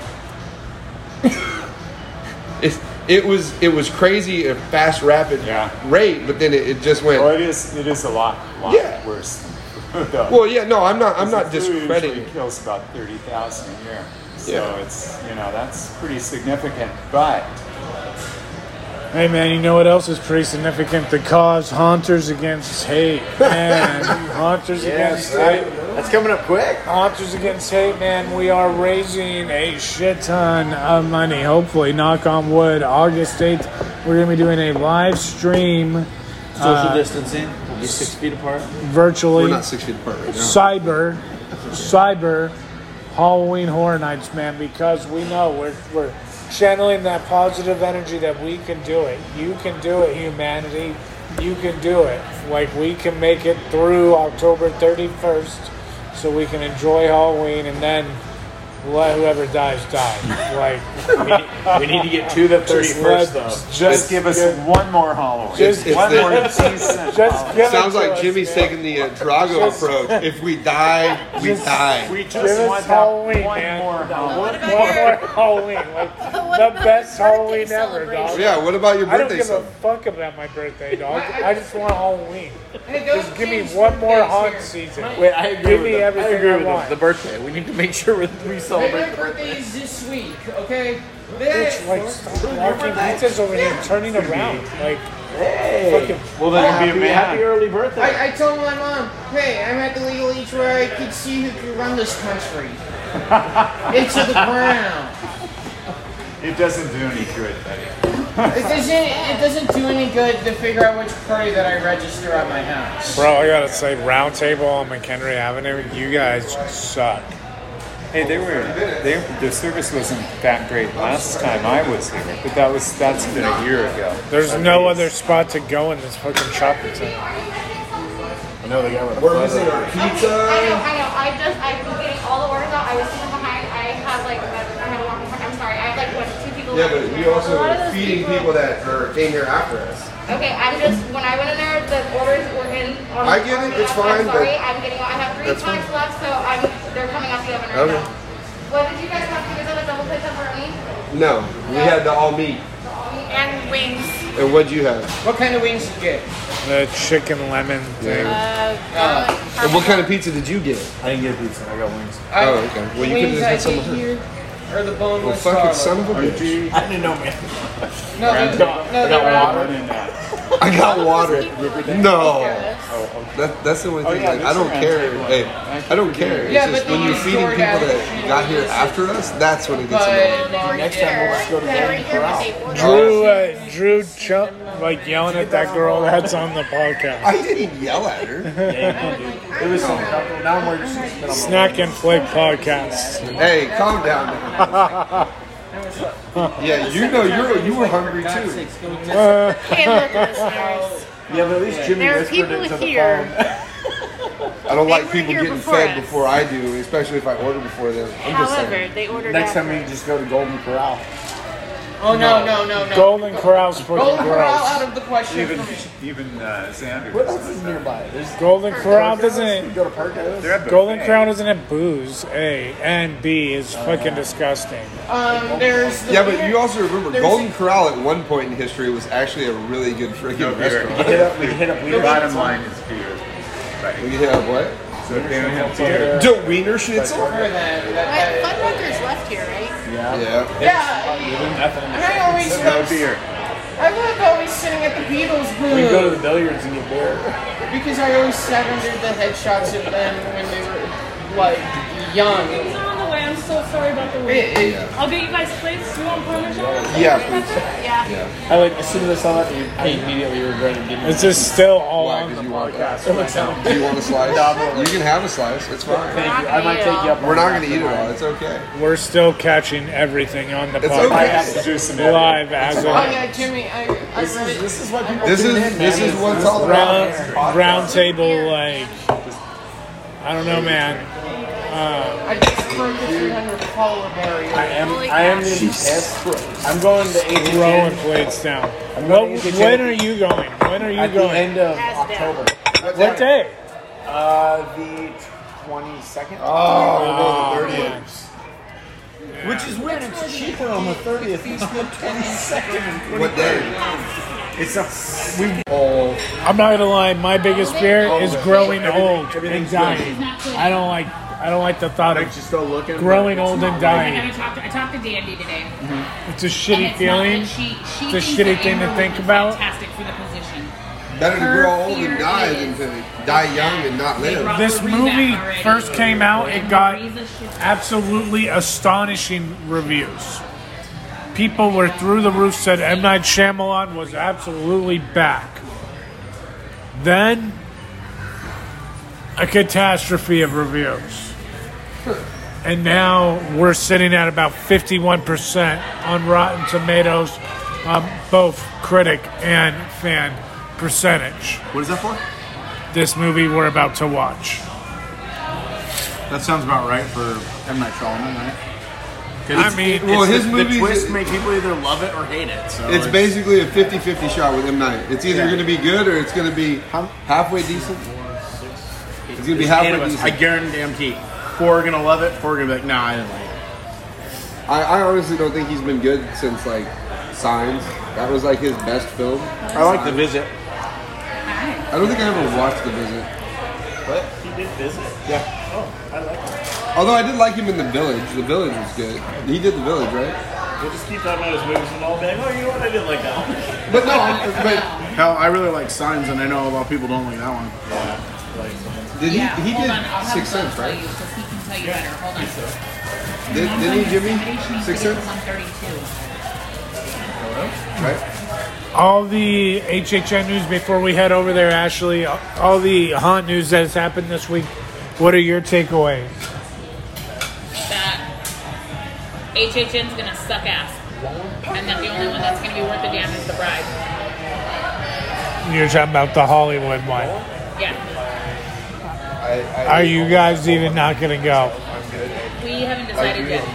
It was crazy, a fast, rapid rate, but then it just went. Well, it is a lot Yeah. worse. Well, yeah, no, I'm not The flu discrediting usually it. kills about 30,000 a year. So Yeah. it's that's pretty significant. But Hey man, you know what else is pretty significant? The cause Haunters Against Hate. Man, Haunters Against Hate. That's coming up quick. Haunters Against Hate, man. We are raising a shit ton of money. Hopefully, knock on wood. August 8th, we're going to be doing a live stream Social distancing. We'll be 6 feet apart. virtually. We're not 6 feet apart right now. Cyber Halloween Horror Nights, man, because we know we're channeling that positive energy that we can do it. You can do it, humanity. You can do it. Like, we can make it through October 31st so we can enjoy Halloween and then let whoever dies die. Like, We need to get to the 31st though. just give us one more Halloween. Just It's one the- more decent just give Sounds it to like us, Jimmy's man. taking the Drago approach. If we die, we die. We Give just us want Halloween, one man. more What Halloween. about One your- more Halloween. Like, What the about best your Halloween birthday ever, celebration? dog. Yeah, what about your I don't birthday give a song? fuck about my birthday, dog. I just want Halloween. Hey, those Just give me kids' one more birthdays haunt here. season. Wait, I agree Give with me them. everything I agree I with want. them. The birthday. We need to make sure we celebrate My the birthday birthday. is this week, okay? Bitch, like, stop walking pizzas over here, turning around. Like, Hey. fucking. Well then, Happy- happy, happy early birthday. I told my mom, hey, I'm at the legal age where I could see who could run this country. Into the ground. It doesn't do any good, buddy. It doesn't do any good to figure out which party that I register at my house. Bro, I gotta say, Round Table on McHenry Avenue, you guys suck. Hey, their service wasn't that great last time I was here, but that's been a year ago. There's no other spot to go in this fucking shopping center. I know the guy with the We're missing our I pizza. know. I've been getting all the orders out. I was sitting behind. I had a walking park. I'm sorry. I have like 2 people. Yeah, but we also A lot of are those feeding people that came here after us. Okay, when I went in there, the orders were in. I get it, it's fine, I'm sorry. but- I'm getting. I have 3 That's fine. packs left, so they're coming out the oven right Okay. now. What did you guys have? You guys have a double plate pepperoni? No, we had the all meat. And wings. And what'd you have? What kind of wings did you get? The chicken lemon thing. And what kind of pizza did you get? I didn't get pizza. I got wings. Oh, okay. Well, The you wings could've I had some get of her. here are the boneless Well, fucking garlic. son of a bitch. I didn't know, man. No, I got water. they're I got water. No. Yes. That's the only thing. yeah, Like, I don't care. Hey, I don't care. It's Yeah, just but when they you're use feeding people DoorDash that and got here use- after us, that's when it gets annoying. But Next time we'll just go to Golden Corral. Drew like yelling at that girl that's on the podcast. I didn't yell at her. It was some couple. Now I'm wearing spit on my Snack and Flick podcast. Hey, calm down. Now. Yeah, you know you were hungry too. Hey, listeners. Yeah, but at least Jimmy There are whispered people it to the here. phone. I don't like were people here getting before fed us. before I do, especially if I order before them. I'm just However, saying. they ordered Next time after. we just go to Golden Corral. Oh no. Golden Corral's fucking Golden Corral gross. out of the question. Even Sanders. What else is nearby? There's Golden Corral you doesn't. go to Parkhouse. They're at Golden buffet. Corral doesn't have booze. A and B is fucking disgusting. There's the Yeah, but you also remember There's Golden a- Corral at one point in history was actually a really good freaking No beer. restaurant. We hit up The Wiener. bottom line is beer. Right. We hit up what? So if they don't have beer. The Wiener Schnitzel? Fuddruckers left here, right? Yeah. Yeah. And I always No love beer. I love always sitting at the Beatles booth. We go to the billiards and get beer. Because I always sat under the headshots of them when they were like young. It's on the way. I'm so sorry about the wait. I'll get you guys plates. You want Parmesan? Yeah. Yeah. I like as soon as I saw that, I immediately regretted getting It's just still all Why? on the Because you want that? podcast. Do you want a slice? You can have a slice. It's fine. Thank you. I might take you up on We're not that going to eat it tonight. all. It's okay. We're still catching everything on the It's podcast. I okay. have to do some Live as Oh of yeah, Jimmy, I really This is what people This tune in, is man. what's all about. round table, like, I don't know, man. I just broke the 300 follower barrier. I am going to be pissed. I'm going to Throwing HHN plates down. I'm What, going to when are you going? When are you at the going? end of As October. What day? The 22nd. Oh, the 30th. Which is weird. It's cheaper on the 30th than on the 22nd. What day? It's a I'm not gonna lie. My biggest fear is growing old and dying. I don't like the thought of just go looking. growing old and I dying. talked to Dandy today. It's a shitty It's feeling. not that she It's a thinks shitty that thing to Amber think would be about. Fantastic for the position. Better to Her grow old fear and die than is to die young and not live. This movie first came out, it got absolutely astonishing reviews. People were through the roof, said M. Night Shyamalan was absolutely back. Then, a catastrophe of reviews. And now we're sitting at about 51% on Rotten Tomatoes, both critic and fan percentage. What is that for? This movie we're about to watch. That sounds about right for M. Night Shyamalan, right? I mean, Well, It's his the movies- twist make people either love it or hate it. So It's basically a 50-50 shot with M. Night. It's either Yeah. going to be good or it's going to be halfway decent. It's going to be halfway I decent. guarantee. 4 are gonna love it. 4 are gonna be like, nah, I didn't like it. I honestly don't think he's been good since, like, Signs. That was, like, his best film. I like The Visit. I don't think I ever watched The Visit. What? He did Visit? Yeah. Oh, I like it. Although I did like him in The Village. The Village was good. He did The Village, right? We'll just keep talking about his movies and all being, oh, you know what, I didn't like that one. But no, but Hell, I really like Signs, and I know a lot of people don't like that one. did he? Yeah, He hold did on, I'll have Sixth Bud Sense, tell right? you, 'cause he can tell you better. Hold on. Didn't he, Jimmy? Sixth Sense, 132. right? all the HHN news before we head over there, Ashley. All the haunt news that has happened this week. What are your takeaways? That HHN's gonna suck ass, and that the only one that's gonna be worth the damn is The Bride. You're talking about the Hollywood one. Yeah, Are you guys even not going to go? we haven't decided yet.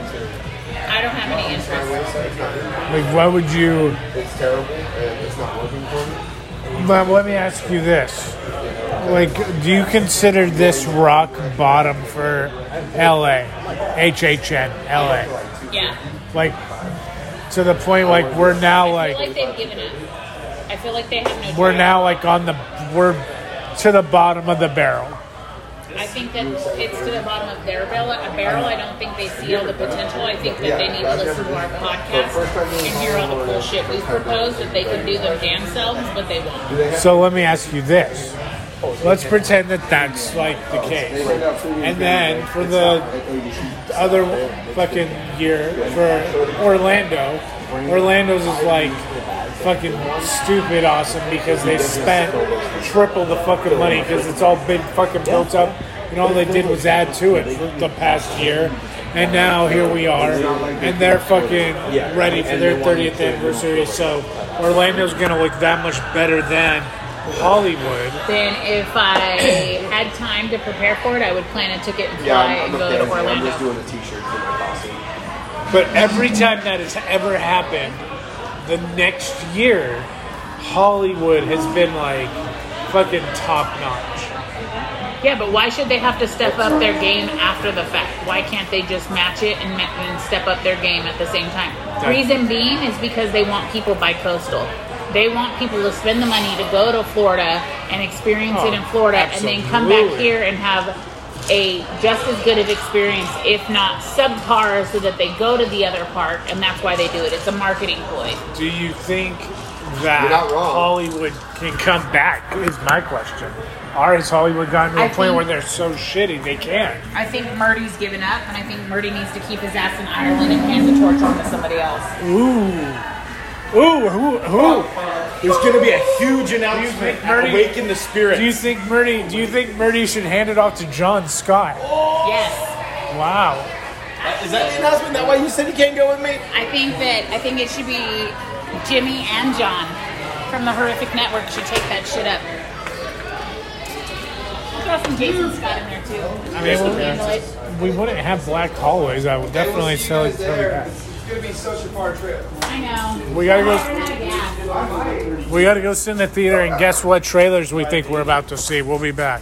I don't have any interest. Like, what would you? It's terrible and it's not working for me. But let me ask you this: like, do you consider this rock bottom for LA, HHN, LA? Yeah, Like, to the point like we're now I feel like like they've given it. I feel like they have no. we're choice. now like we're to the bottom of the barrel. I think that it's to the bottom of their barrel. I don't think they see all the potential. I think that they need to listen to our podcast and hear all the cool shit we propose that they can do them damn selves, but they won't. So let me ask you this. Let's pretend that that's like the case. And then for the other fucking year, for Orlando's is like fucking stupid awesome because they spent triple the fucking money because it's all been fucking built up and all they did was add to it for the past year. And now here we are, and they're fucking ready for their 30th anniversary. So Orlando's gonna look that much better than Hollywood. Then if I had time to prepare for it, I would plan a ticket and fly and go to Orlando. I'm just doing a t-shirt for my costume. But every time that has ever happened, the next year, Hollywood has been like fucking top notch. Yeah, but why should they have to step up their game after the fact? Why can't they just match it and step up their game at the same time? Reason being is because they want people bi-coastal. They want people to spend the money to go to Florida and experience it in Florida and then come back here and have a just as good of experience, if not subpar, so that they go to the other park, and that's why they do it. It's a marketing ploy. Do you think that Hollywood can come back, is my question. Or has Hollywood gotten to a point where they're so shitty they can't? I think Murdy's given up, and I think Murdy needs to keep his ass in Ireland and hand the torch on to somebody else. Who? There's going to be a huge announcement. Awaken the spirit. Do you think Murdy should hand it off to John Scott? Yes. Wow. Is that the announcement? That why you said you can't go with me? I think it should be Jimmy and John from the Horrific Network should take that shit up. Throw some Jason Scott in there too. I mean, we wouldn't have black hallways. I would definitely tell you that. It's gonna be such a far trip. I know. We gotta go sit in the theater and guess what trailers we think we're about to see. We'll be back.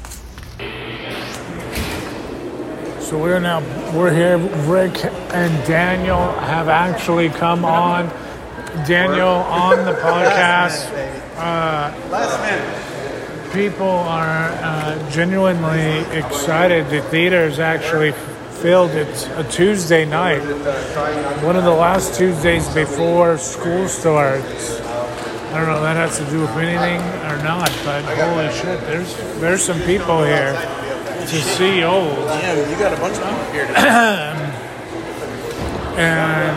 So we're here. Rick and Daniel have actually come on. Daniel on the podcast. Last minute. People are genuinely excited. The theater is actually filled. It's a Tuesday night, one of the last Tuesdays before school starts. I don't know if that has to do with anything or not, but holy shit, there's some people here to see old. Yeah, you got a bunch of people here And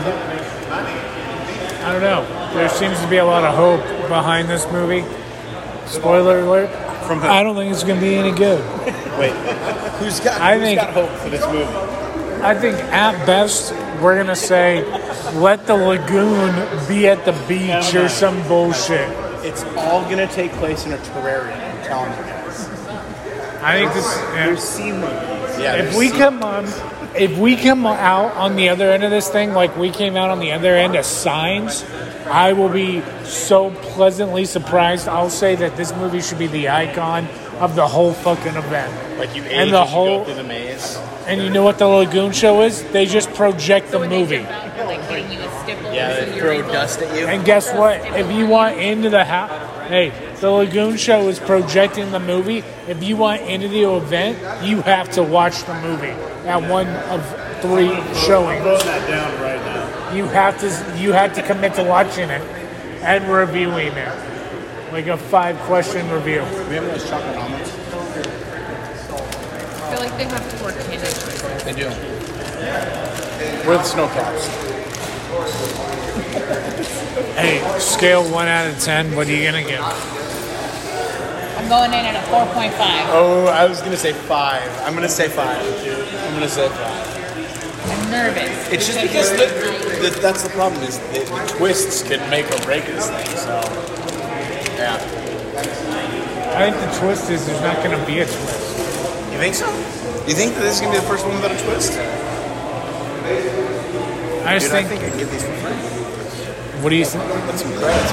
I don't know. There seems to be a lot of hope behind this movie. Spoiler alert. I don't think it's going to be any good. Wait, who's got hope for this movie? I think at best we're going to say let the lagoon be at the beach or some bullshit. It's all going to take place in a terrarium, I'm telling you guys. I think this... There's sea monkeys. Yeah, if we come out on the other end of this thing like we came out on the other end as Signs, I will be so pleasantly surprised. I'll say that this movie should be the icon of the whole fucking event. Like you age and the as whole, you go through the maze. And you know what the Lagoon Show is? They just project the movie. Yeah, they throw dust at you. And guess what? If you want into the house... Hey, the Lagoon Show is projecting the movie. If you want into the event, you have to watch the movie at one of 3 showings. I'm voting that down right now. You have to commit to watching it and reviewing it. Like a 5-question review. We have those chocolate almonds. I feel like they have to work hand in hand. They do. With snow caps. Hey, scale 1 out of 10, what are you going to give? I'm going in at a 4.5. Oh, I was going to say 5. I'm going to say 5. I'm going to say 5. I'm nervous. It's just because that's the problem is the twists can make or break this thing, so... Yeah. I think the twist is there's not going to be a twist. You think so? You think that this is going to be the first one without a twist? I think I'd give these for free. What do you think? That's some credits.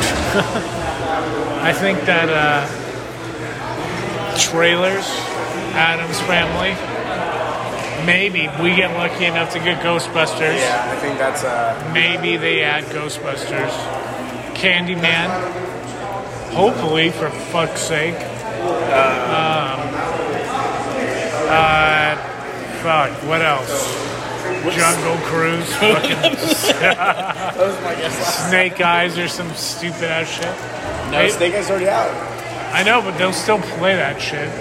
I think that trailers, Addams Family, maybe we get lucky enough to get Ghostbusters. Yeah, I think that's maybe they add Ghostbusters. Candyman, hopefully, for fuck's sake. Fuck, what else? Jungle Cruise. Fucking That was my guess. Snake Eyes or some stupid ass shit. No, Snake Eyes already out. I know, but they'll still play that shit.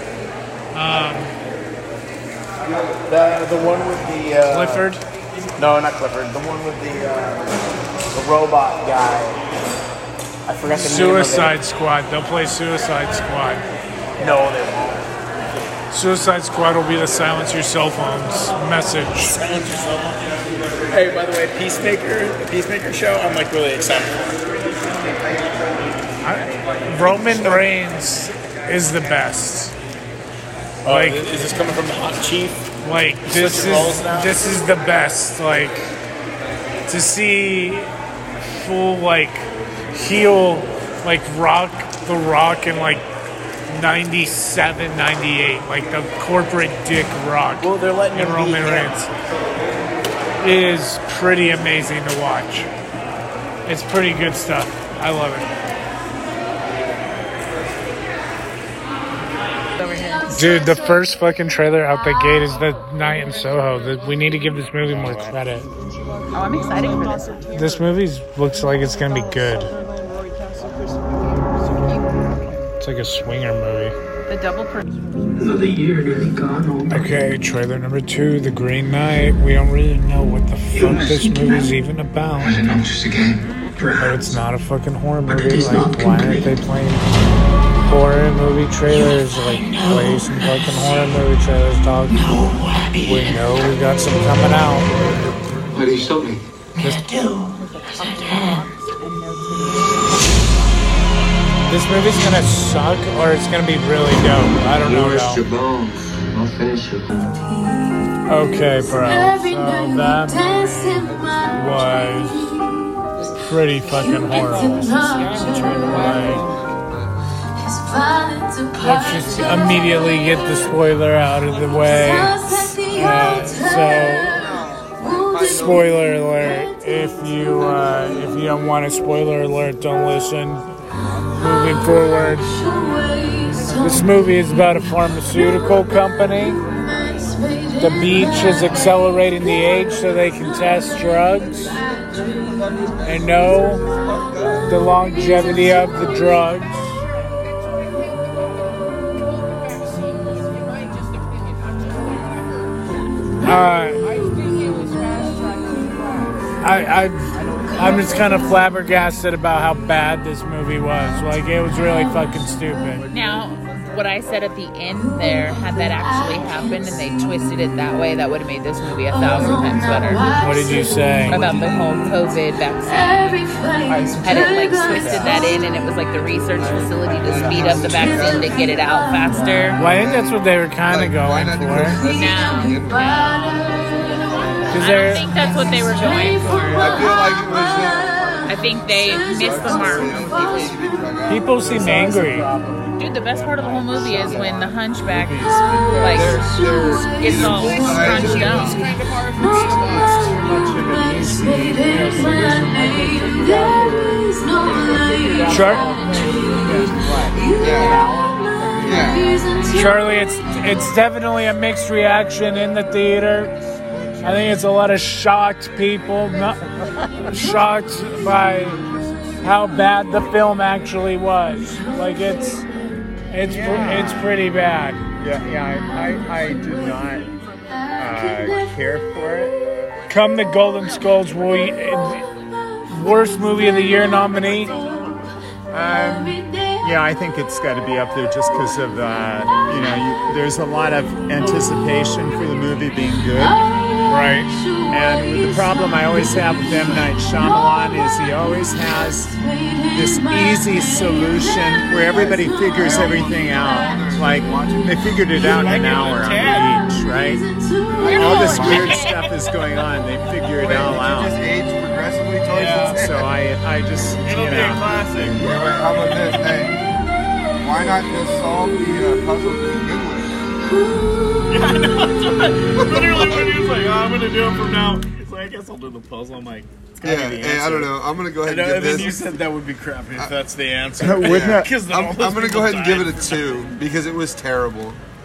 The one with the Clifford? No, not Clifford. The one with the robot guy. I forgot the name of it. Suicide Squad. They'll play Suicide Squad. No, they won't. Suicide Squad will be the silence your cell phones message. Silence your cell phone. Hey, by the way, the Peacemaker show, I'm like really excited for. Roman Reigns is the best. Like, is this coming from the hot chief? Like, this is the best. Like, to see full, like, heel, like, The Rock in, like, 97, 98. Like, the corporate dick Rock. Well, they're letting him Roman beat him. Reigns. It is pretty amazing to watch. It's pretty good stuff. I love it. Dude, the first fucking trailer out the gate is The Night in Soho. We need to give this movie more credit. Oh, I'm excited for this. This movie looks like it's gonna be good. It's like a swinger movie. The double Another year nearly gone. Okay, trailer number 2, The Green Knight. We don't really know what the fuck this movie's even about. Was it not just a game? But it's not a fucking horror movie. Like, why aren't they playing horror movie trailers? Like, play some fucking horror movie trailers, dog. We know we got some coming out. Why did you stop me? This movie's gonna suck, or it's gonna be really dope. I don't know. Your bones. I'll finish you. Okay, bro. So that was pretty fucking horrible. Let's just immediately get the spoiler out of the way. Spoiler alert! If you don't want a spoiler alert, don't listen. Moving forward, this movie is about a pharmaceutical company. The beach is accelerating the age so they can test drugs and know the longevity of the drugs. I'm just kind of flabbergasted about how bad this movie was. Like, it was really fucking stupid. Now, what I said at the end there, had that actually happened and they twisted it that way, that would have made this movie 1,000 times better. What did you say? About the whole COVID vaccine. Had it like twisted that in and it was like the research facility to speed up the vaccine to get it out faster. Well, I think that's what they were kind of going for. No. I don't think that's what they were going for. I feel like it was I think they missed the mark. People seem angry. Dude, the best part of the whole movie is when the hunchback like gets all scrunched down. Charlie, it's definitely a mixed reaction in the theater. I think it's a lot of shocked people, not shocked by how bad the film actually was. Like, it's pretty bad. I did not care for it. Come the Golden Skulls, worst movie of the year nominee. Yeah, I think it's got to be up there just because of there's a lot of anticipation for the movie being good. Right. And the problem I always have with M. Night Shyamalan is he always has this easy solution where everybody figures everything out. Like, they figured it out in an hour on the beach, right? All this weird stuff is going on. They figure it all out. Just age progressively towards its So I just, It'll be a classic. How about this? Hey, why not just solve the puzzle in English? Yeah, I know. Literally, when he was like, oh, I'm going to do it from now. He's like, I guess I'll do the puzzle. I'm like, it's gotta be the answer. I don't know. I'm going to go ahead and give and this. then you said that would be crappy if that's the answer. I'm going to go ahead and give it a 2 because it was terrible.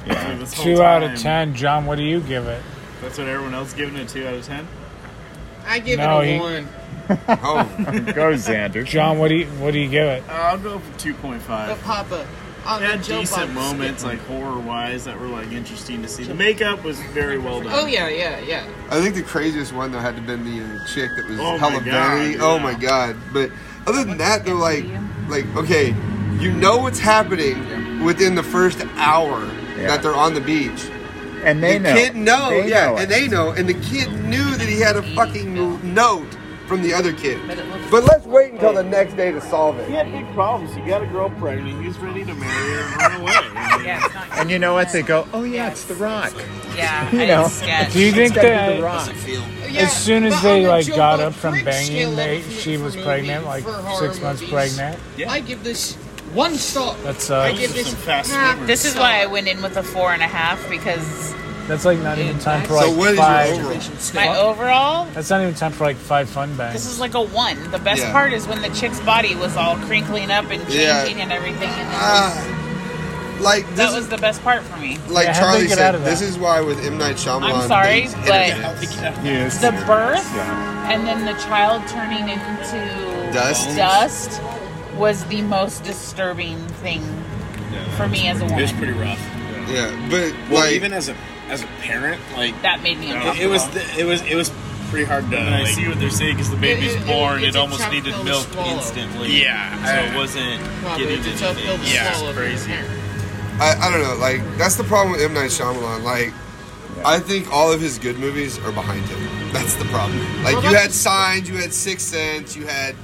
So this whole 2 out of time- 10. John, what do you give it? That's what everyone else giving it 2 out of 10. I give No, it a he- 1. Oh, Go, Xander. John, what do you give it? I'll go for 2.5. But Papa, on It the had Joe decent Bob moments, skit- like horror-wise, that were like interesting to see. The makeup was very well done. Oh yeah. I think the craziest one though had to have been the chick that was Oh hella my God, vanity. yeah. Oh my god! But other than that, they're like okay, you know what's happening within the first hour that they're on the beach. And they the know. kid know, They yeah, know and it. they know, and the kid knew that he had a fucking note from the other kid. But let's wait until the next day to solve He it. had big problems. He got a girl pregnant. He was ready to marry her and run away. Yeah, it's not And you know what? They go, oh yeah, it's The Rock. Yeah, You know. it's sketch. Do you think It's gotta be that The Rock. as soon as but they on the like Joe got Bob up from Briggs banging, scale she for was movie, pregnant like for horror 6 months movies, pregnant? I give this 1 star. That I sucks. give this Some fast half swimmers. This is why I went in with a 4.5 because That's like not even time for So like what is 5. your overall? my overall. That's not even time for like 5 fun This bangs. is like a 1. The best Yeah. part is when the chick's body was all crinkling up and changing Yeah. and everything. And then Like that this was is the best part for me. like Yeah, how'd Charlie they get out of said. This that? is why with M Night Shyamalan. I'm sorry, things hit but- or miss. Yes. The birth Yeah. and then the child turning into Dust? was the most disturbing thing for me as a It was woman. pretty rough. Yeah, but Well, like even as a parent, like That made me it uncomfortable. was pretty hard to. And I like, see what they're saying because the baby's born. it's It a almost tough needed pill to milk swallow. instantly. Yeah. So it wasn't Well, getting it's a tough pill anything. to Yeah, swallow it's for a crazy. parent. I don't know. Like that's the problem with M Night Shyamalan. Like I think all of his good movies are behind him. That's the problem. Like Well, you that's- had Signs, you had Sixth Sense, you had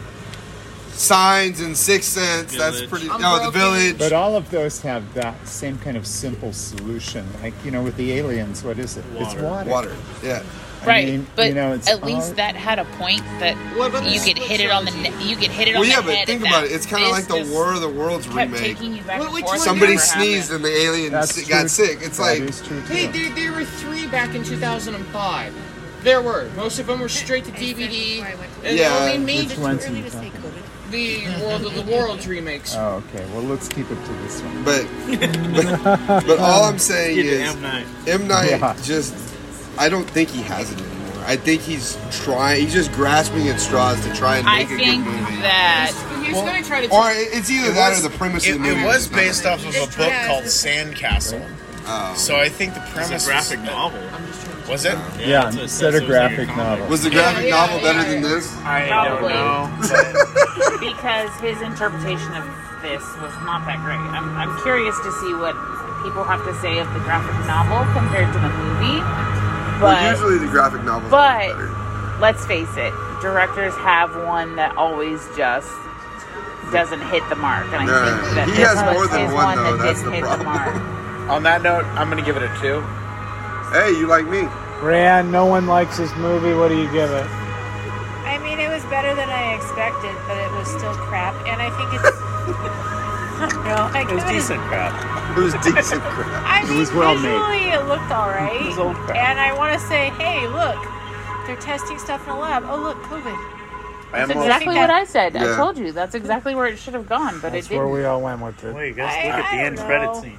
Signs and Sixth Sense. That's Village. pretty. I'm No, The broken. Village. But all of those have that same kind of simple solution. Like, you know, with the aliens, what is it? It's water. Water. Yeah. I Right, mean, but you know, it's at least all- that had a point that What about you the could hit it on the you could hit it Well, on yeah, the but head. think if about that it. It's kind of like the business War of the Worlds kept remake. taking you back and Which forth. one Somebody Never happened. sneezed and the alien That's got true. sick. It's That like is true, too. Hey, there were 3 back in 2005. There were. Most of them were straight to DVD. And Yeah. only made Which one's Early in to say front? COVID. the World of the Worlds remakes. Oh, okay. Well, let's keep it to this one. but all I'm saying Get to is M. Night. M Night Yeah. just. I don't think he has it anymore. I think he's trying. He's just grasping at straws to try and I make a good think movie. that He's going to try to. Or it's either that or the premise of the movie. It was is not based right. off of a book called Sandcastle. Oh. So I think the It's premise a graphic was, novel. Was it? Yeah, that's what it instead says. of It was like a graphic comic. novel. Was the graphic Yeah, novel yeah, better yeah. than this? I Probably. don't know. because his interpretation of this was not that great. I'm curious to see what people have to say of the graphic novel compared to the movie. But Well, usually the graphic novels but are better. let's face it, directors have one that always just doesn't hit the mark, and I Yeah. think that He this has was more than his one, though. that That's didn't the hit problem. the mark. On that note, I'm going to give it a 2. Hey, you like me? Rayanne, no one likes this movie. What do you give it? I mean, it was better than I expected, but it was still crap. And I think it's. I don't know. I It was give decent crap. It was decent crap. I mean, was well made. visually it looked all right. It was old crap. And I want to say, hey, look, they're testing stuff in a lab. Oh, look, COVID. That's almost- exactly I think what I said. Yeah. I told you. That's exactly where it should have gone, but That's it where didn't. we all went with it. Well, you guys I- look at I the don't end know. credit scene.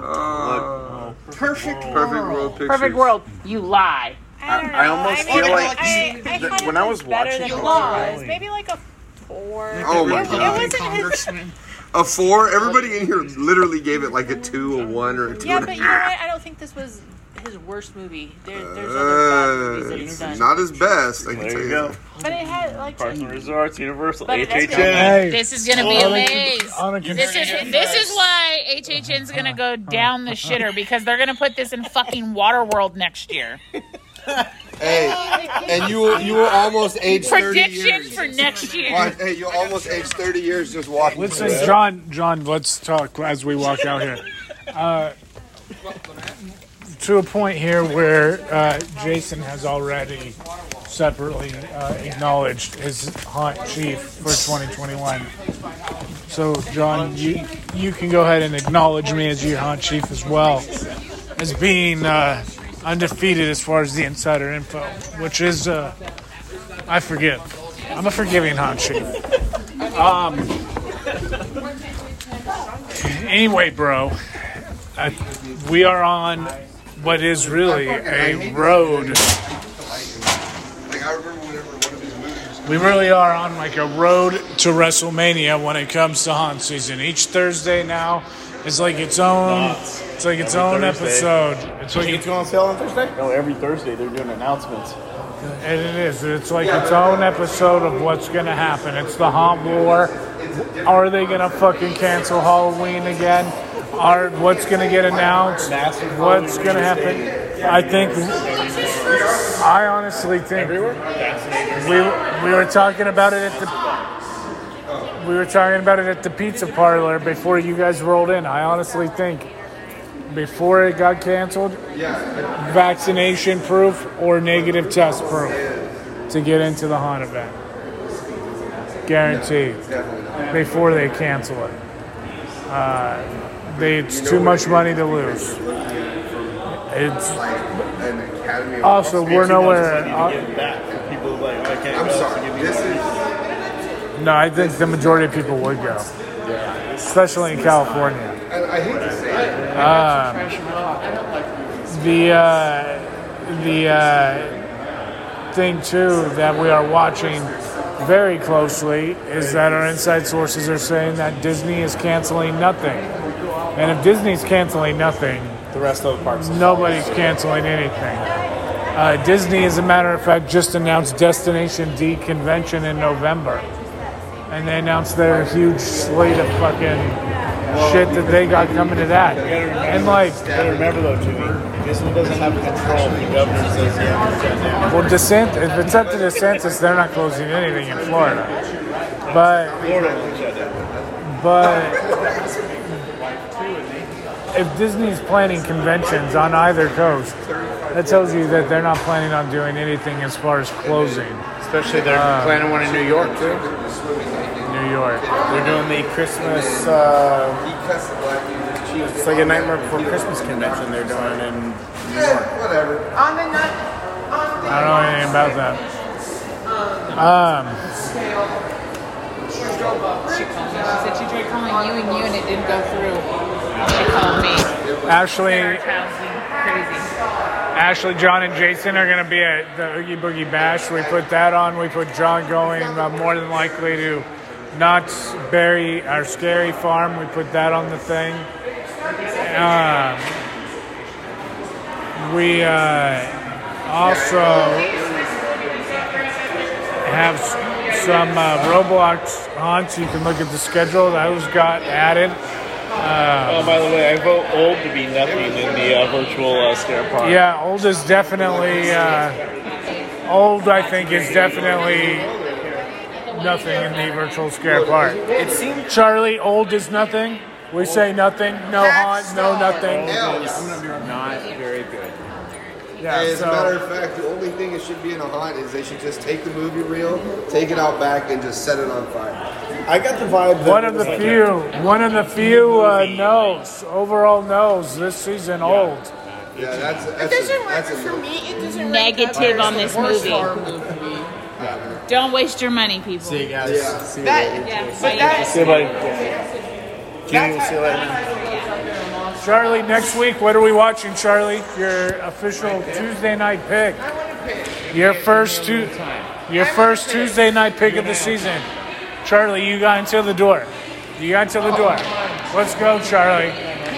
Perfect Perfect World Pictures. Perfect world. You lie. I don't know. I almost mean, feel like I thought when it I was was better watching than it, it really- was. Maybe like a 4. Oh my it, God. It wasn't his. A 4? Everybody in here literally gave it like a 2, a 1, or a 2 Yeah, and but a you know half. what? I don't think this was his worst movie. There's other bad movies that he's done. Not his best, I can There tell you you. go. that. But it had like. Parks and Resorts, Universal, But it- HHN. Hey, This is gonna be a maze. on a This is why HHN's gonna go down the shitter because they're gonna put this in fucking Waterworld next year. Hey, and you will almost age 30 Prediction years. for next year. Watch, hey, you'll almost age 30 years just walking. Listen, through it. John, let's talk as we walk out here. To a point here where Jason has already separately acknowledged his haunt chief for 2021. So, John, you can go ahead and acknowledge me as your haunt chief as well, as being undefeated as far as the insider info, which is, I forgive. I'm a forgiving haunt chief. Anyway, bro, we are on what is really a road. We really are on like a road to WrestleMania when it comes to haunt season. Each Thursday now is like its own. It's like its own episode. It's like it's going on sale on Thursday. No, every Thursday they're doing announcements. And it is. It's like its own episode of what's going to happen. It's the haunt war. Are they going to fucking cancel Halloween again? What's going to get announced? What's going to happen? I honestly think we were talking about it at the pizza parlor before you guys rolled in. I honestly think before it got canceled, vaccination proof or negative test proof to get into the haunt event. Guaranteed. Before they cancel it. It's too much money to lose. It's also we're nowhere. I'm sorry. No, I think the majority of people would go, especially in California. I hate to say it. The thing too that we are watching very closely is that our inside sources are saying that Disney is canceling nothing. And if Disney's canceling nothing, the rest of the parks, nobody's canceling anything. Disney, as a matter of fact, just announced Destination D convention in November. And they announced their huge slate of fucking shit that they got coming to that. And like, you gotta remember though, Jimmy, Disney doesn't have control. The governor says well, if it's up to DeSantis, they're not closing anything in Florida. But if Disney's planning conventions on either coast, that tells you that they're not planning on doing anything as far as closing. Especially they're planning one in New York too. New York. They're doing the Christmas. It's like a Nightmare Before Christmas convention they're doing in New York. Whatever. On the night. I don't know anything about that. She said she tried calling you and it didn't go through. She called me. Ashley, John, and Jason are going to be at the Oogie Boogie Bash. We put that on. We put John going more than likely to Knott's Berry, our Scary Farm. We put that on the thing. We also have some Roblox haunts. You can look at the schedule. Those got added. by the way, I vote old to be nothing in the virtual scare park. Yeah, old is definitely old. I think is definitely nothing in the virtual scare park. It seems Charlie, old is nothing. We say nothing, no haunt, no nothing. not very good. Yeah, as a matter of fact, the only thing that should be in a haunt is they should just take the movie reel, take it out back, and just set it on fire. I got the vibe that one of the few overall knows this season. Old. Yeah, that's It doesn't work for me. It doesn't Negative on this movie. Don't waste your money, people. See you guys. Yeah. See you That- later. but that- See you later. Jimmy, we'll see you later. Charlie, next week, what are we watching, Charlie? Your official Tuesday night pick. Your first Tuesday night pick of the season. Charlie, you got until the door. Let's go, Charlie.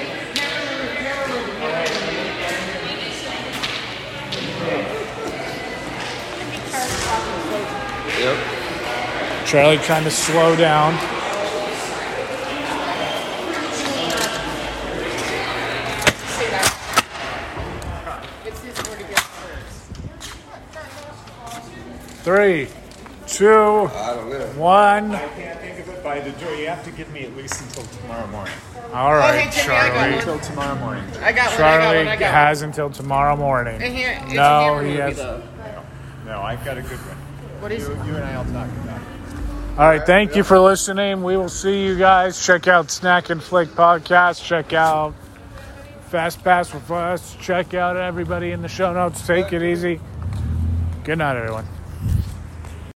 Yep. Charlie trying to slow down. Three, two, one. I can't think of it by the door. You have to give me at least until tomorrow morning. All right, Okay, Jimmy, I got Charlie. one. Until tomorrow morning. I got one. Charlie has until tomorrow morning. And here, it's No, a hammer he movie, has. though. No, I've got a good one. What is it? You and I will talk about it. All right, thank you for listening. We will see you guys. Check out Snack and Flick Podcast. Check out Fast Pass with us. Check out everybody in the show notes. Take it easy. Good night, everyone.